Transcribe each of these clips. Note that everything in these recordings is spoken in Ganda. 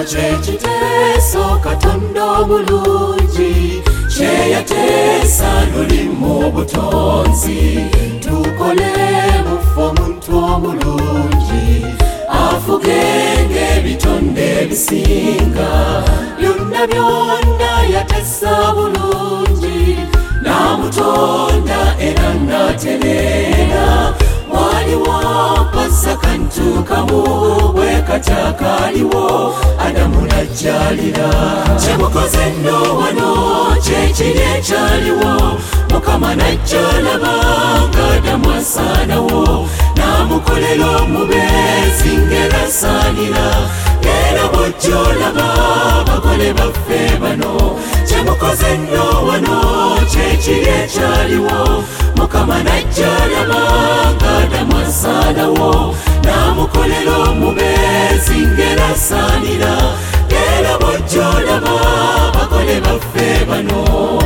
kyekiteeso Katonda omulungi kye yateesa luli mu butonzi tukole mufe omuntu omulungi afuge ng'ebitonde ebisinga byonna byonna yateesa bulungi namutonda era natereera waliwo mpasa kantu kamu bwe katakaliwo Adamu najjalira kyemukoze nno wano kyekiri ekyaliwo Mukama najjalaba nga Adamu asaanawo namukolera omubeezi ng'erasaanira era bw'ojjolaba bagole baffe bano kyemukoze nno wano kyekiri ekyaliwo Mukama najjalaba nga Adamu asaanawo namukolera omubeezi ng'erasaanira era bw'ojjolaba bagole baffe bano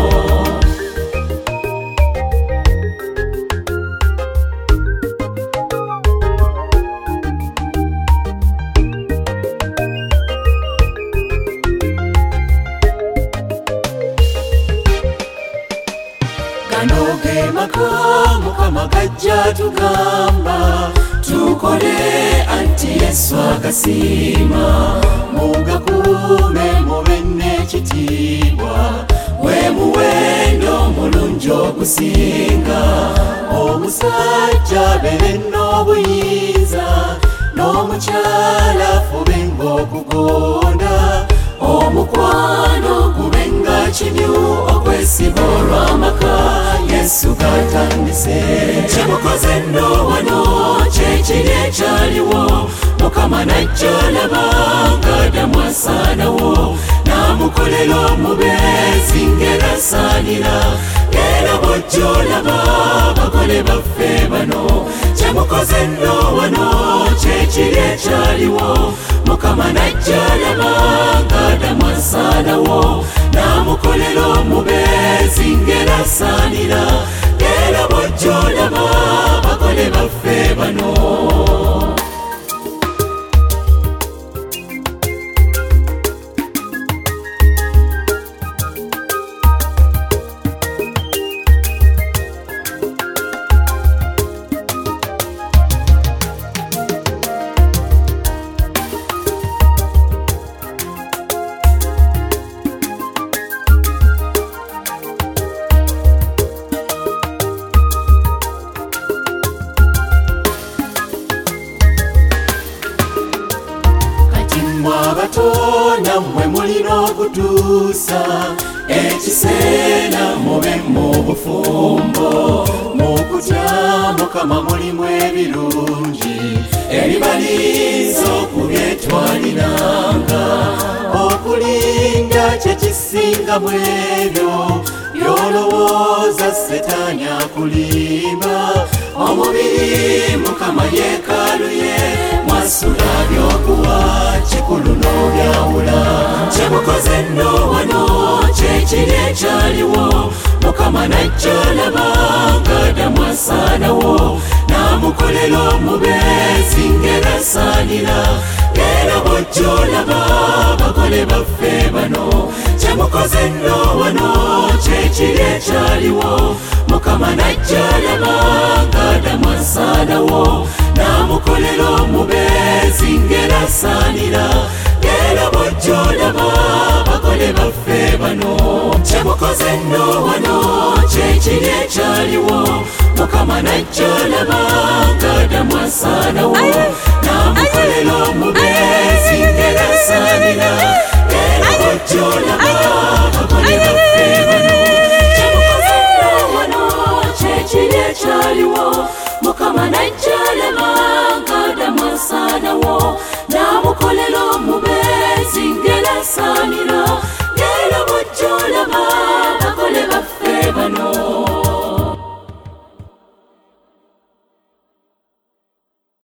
Maka Mukama gajja tugamba tukole anti Yesu agasiima mugakuume mube n'ekitiibwa gwe muwendo omulungi ogusinga omusajja abeere n'obuyinza n'omukyala afubenga okugonda omukwano gubenga kimyu okwesiba olw'amaka Yesu gatandise kyemukoze nno wano kyekiri ekyaliwo Mukama najjalaba nga Adamu asaanawo namukolera omubeezi ng'erasaanira era bw'ojjolaba bagole baffe bano kyemukoze nno wano kyekiri ekyaliwo Mukama najjalaba nga Adamu asaanawo namukolera omubeezi ng'erasaanira era bw'ojjolaba bagole baffe bano abato nammwe mulina okutuusa ekiseera mube mu bufumbo mukutya Mukama mulimu ebirungi ebibaliisa okubyetwaliranga okulinda kyekisinga mu ebyo byolowooza Setaani akulimba omubiri Mukama yeekaalu ye mwasula by'okuwa kikulu n'obyawula kyemukoze nno wano kyekiri ekyaliwo Mukama najjalaba nga Adamu asaanawo namukolera omubeezi ng'erasaanira era bw'ojjolaba bagole baffe bano kyemukoze nno wano kyekiri ekyaliwo Mukama najjalaba nga Adamu asaanawo namukolera omubeezi ng'erasaanira era bw'ojjolaba bagole baffe bano kyemukoze nno wano kyekiri ekyaliwo Mukama najjalaba nga Adamu asaanawo